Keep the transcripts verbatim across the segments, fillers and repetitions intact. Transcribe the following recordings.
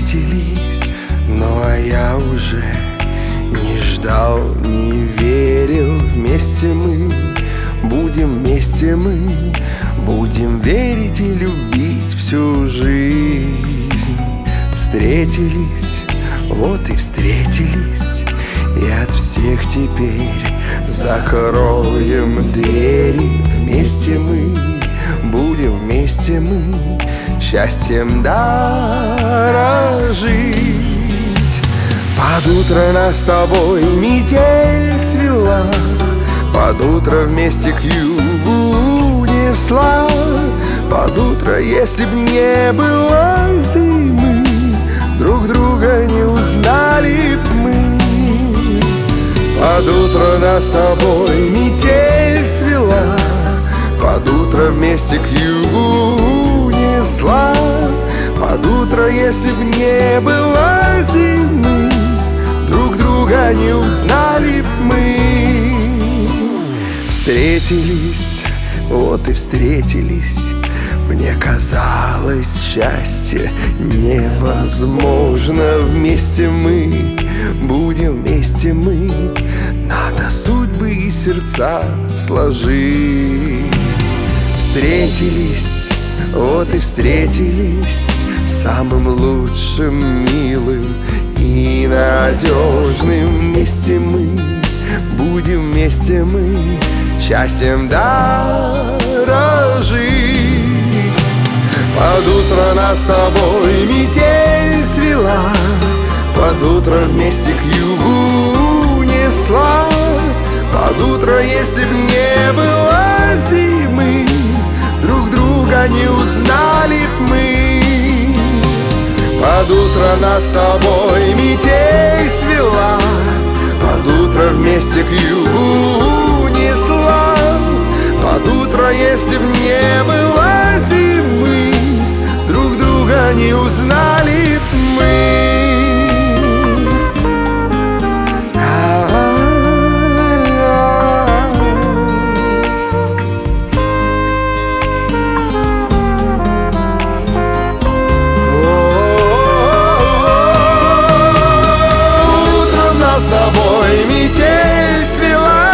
встретились, ну а я уже не ждал, не верил. Вместе мы будем, вместе мы будем верить и любить всю жизнь. Встретились, вот и встретились, и от всех теперь закроем двери. Вместе мы будем, вместе мы счастьем дорожить. Под утро нас с тобой метель свела, под утро вместе к югу унесла. Под утро, если б не было зимы, друг друга не узнали б мы. Под утро нас с тобой метель свела, под утро вместе к югу унесла. Под утро, если б не было зимы, друг друга не узнали б мы. Встретились, вот и встретились. Мне казалось, счастье невозможно. Вместе мы будем, вместе мы надо судьбы и сердца сложить. Встретились, вот и встретились, самым лучшим, милым и надежным. Вместе мы будем, вместе мы счастьем дорожить. Под утро нас с тобой метель свела, под утро вместе к югу унесла. Под утро, если б не было зимы, друг друга не узнали б мы. Под утро нас с тобой метель свела, под утро вместе к югу унесла. Под утро, если б не было зимы, друг друга не узнали б мы. С тобой метель свела,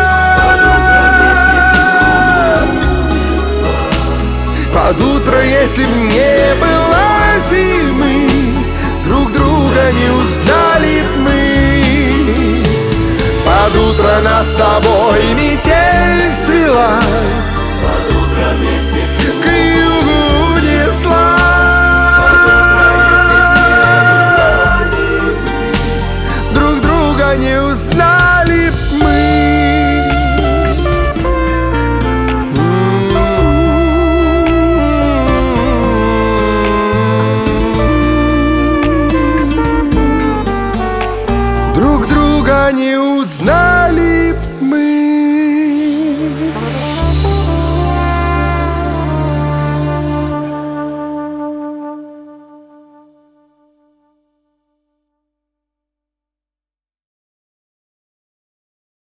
под утро, если б не было зимы, друг друга не узнали б мы. Под утро нас с тобой метель свела, под утро вместе к югу унесла. Не узнали б мы. Друг друга не узнали.